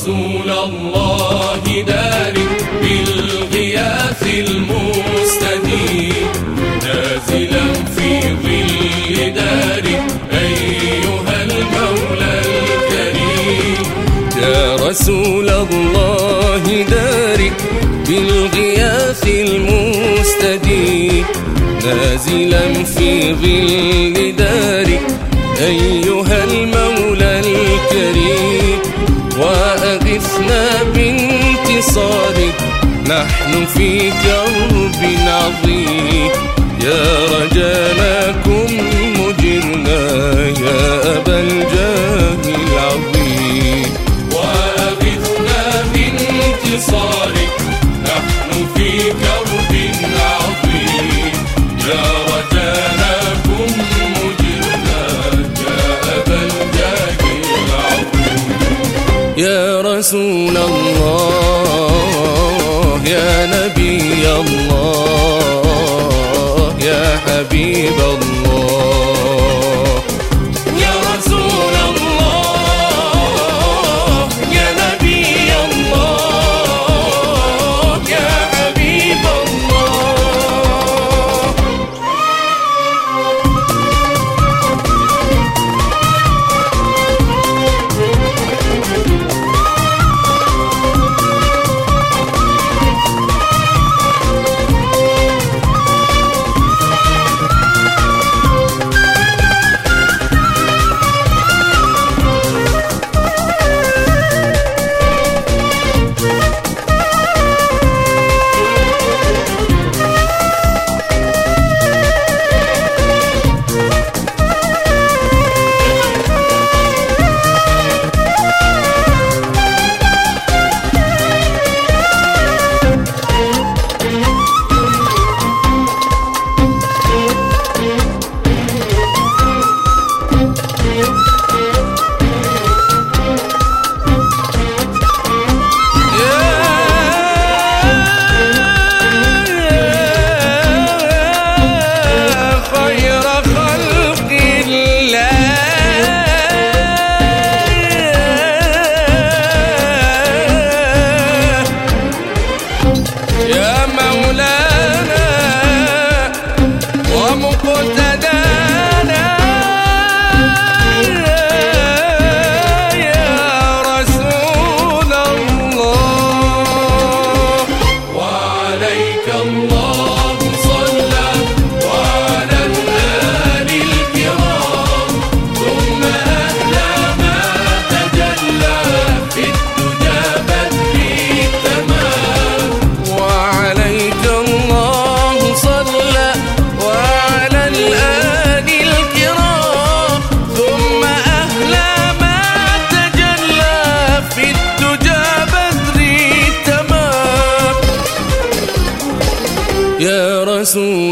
رسول الله دارك بالغياث المستديم نازلا في ظل دارك أيها المولى الكريم. يا رسول الله دارك بالغياث المستديم نازلا في ظل دارك أيها المولى الكريم. وأغثنا بانتصارك نحن في كرب عظيم. يا رجانا كن مجرنا يا أبا الجاه العظيم. وأغثنا بانتصارك نحن في كرب عظيم. يا رجانا كن مجرنا يا أبا الجاه العظيم. يا رسول الله يا نبي الله يا حبيب الله. يا رسول الله يا نبي الله يا حبيب الله. يا رسول